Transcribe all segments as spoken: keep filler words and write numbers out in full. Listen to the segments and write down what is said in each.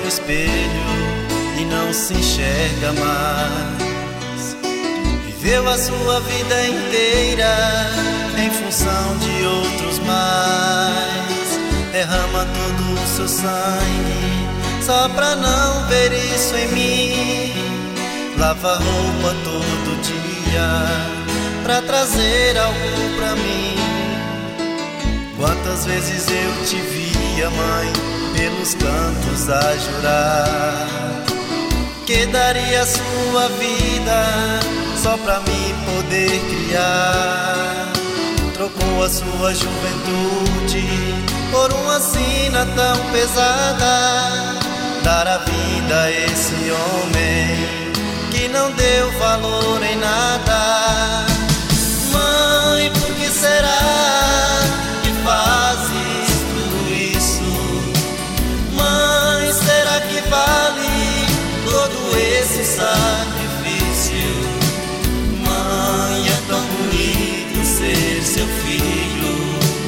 no espelho e não se enxerga mais. Viveu a sua vida inteira em função de outros mais. Derrama todo o seu sangue só pra não ver isso em mim. Lava roupa todo dia pra trazer algo pra mim. Quantas vezes eu te via, mãe, pelos cantos a jurar que daria sua vida só pra me poder criar. Trocou a sua juventude por uma sina tão pesada. Dar a vida a esse homem que não deu valor em nada. Mãe, por que será que fazes tudo isso? Mãe, será que vale todo esse sacrifício? Mãe, é tão bonito ser seu filho.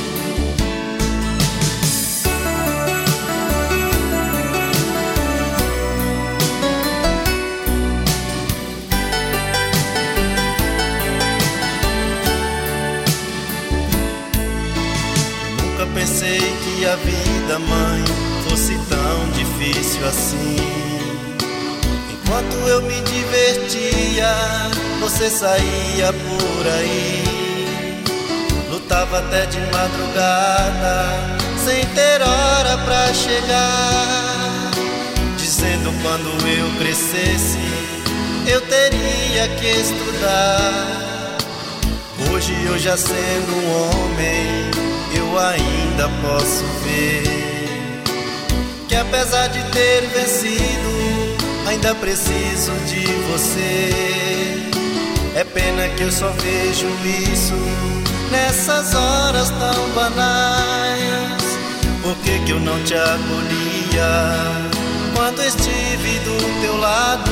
Nunca pensei que a vida, mãe, fosse tão difícil assim. Enquanto eu me divertia, você saía por aí. Lutava até de madrugada, sem ter hora pra chegar, dizendo quando eu crescesse, eu teria que estudar. Hoje eu já sendo um homem, eu ainda posso ver que apesar de ter vencido, ainda preciso de você. É pena que eu só vejo isso nessas horas tão banais. Por que que eu não te acolhia quando estive do teu lado?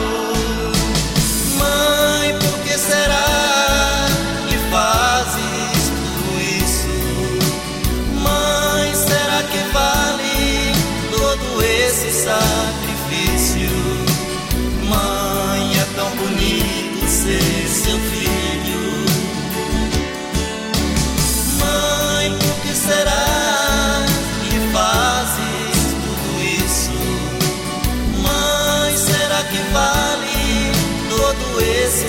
Mãe, por que será que fazes tudo isso? Mãe, será que vale todo esse sacrifício? Mãe, é tão bonito ser seu filho. Mãe, por que será que fazes tudo isso? Mãe, será que vale todo esse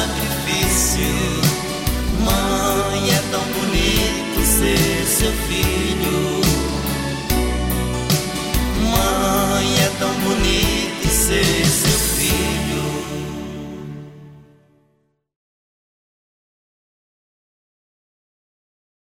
sacrifício? Mãe, é tão bonito ser seu filho.